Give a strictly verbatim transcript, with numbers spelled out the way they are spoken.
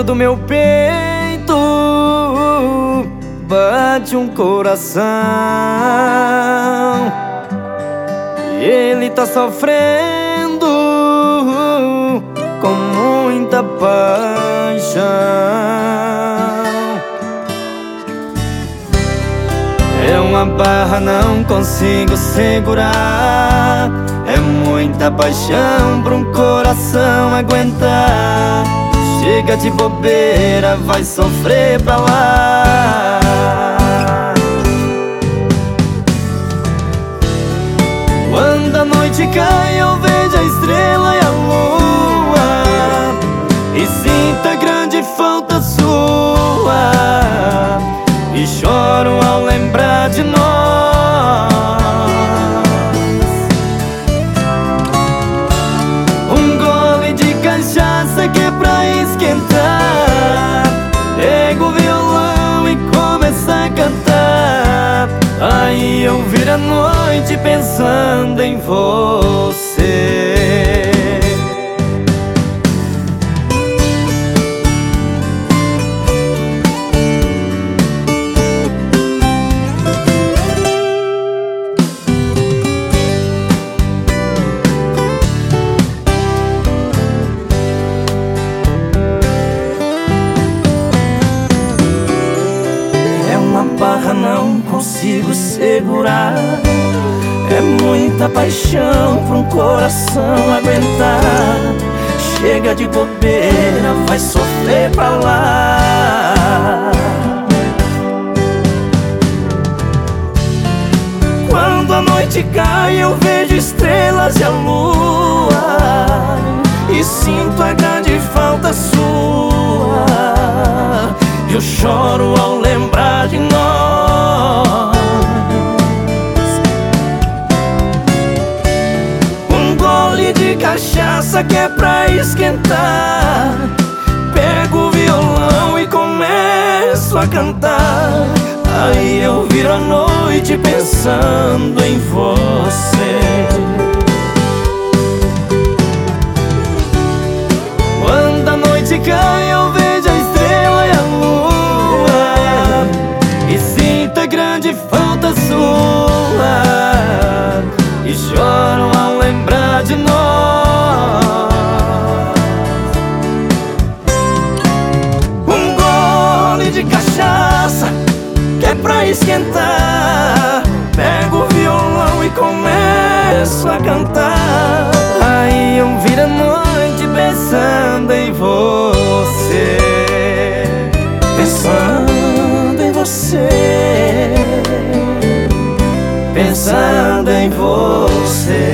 Dentro do meu peito bate um coração e ele tá sofrendo com muita paixão. É uma barra, não consigo segurar. É muita paixão pra um coração aguentar. Chega de bobeira, vai sofrer pra lá. Quando a noite cai eu vejo a estrela e a lua e sinto a grande falta sua, e choro ao lembrar de nós. Um gole de cachaça que é pra esquentar, pego o violão e começo a cantar. Aí eu viro a noite pensando em você. Barra, não consigo segurar. É muita paixão pra um coração aguentar. Chega de bobeira, vai sofrer pra lá. Quando a noite cai eu vejo estrelas e a lua e sinto a grande falta sua. Eu choro ao lembrar de nós. Um gole de cachaça que é pra esquentar, pego o violão e começo a cantar. Aí eu viro a noite pensando em você. Quando a noite cai eu vejo a estrela e a lua e sinto a grande falta sua, e choro ao lembrar de nós. Um gole de cachaça que é pra esquentar, pego o violão e começo a cantar. Aí eu viro a noite pensando em você, pensando em você, pensando em você.